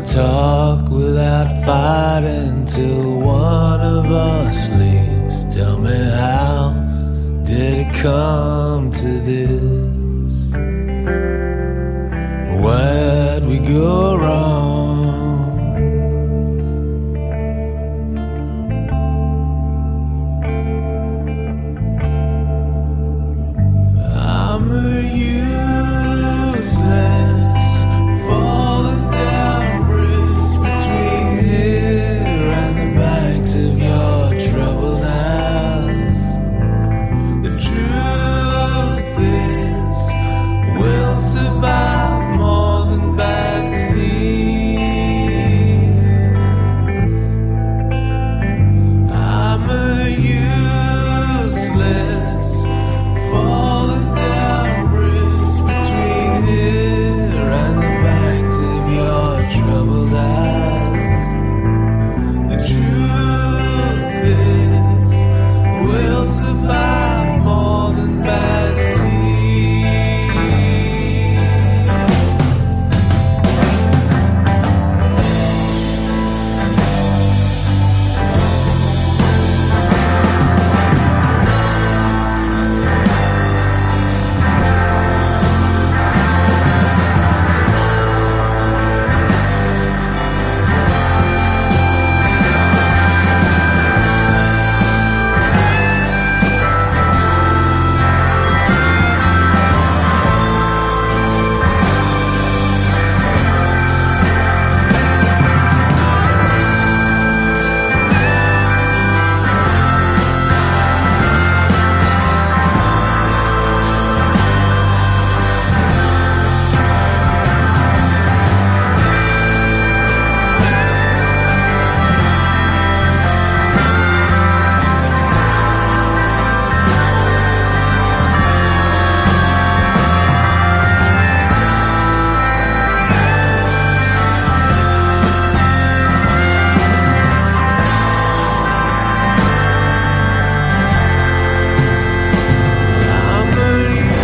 talk without fighting till one of us leaves. Tell me, how did it come to this? Where'd we go wrong? I'm a useless falling down bridge between here and the banks of your troubled eyes. The truth is, we'll survive more than bad seas. I'm a useless falling down bridge between here and the banks of your troubled eyes. The truth is, we'll survive more than bad seas. I'm a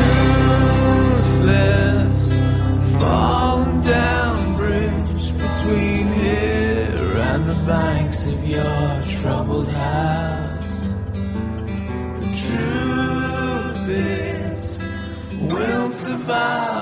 useless falling down bridge between here and the banks of your troubled house. The truth is, we'll survive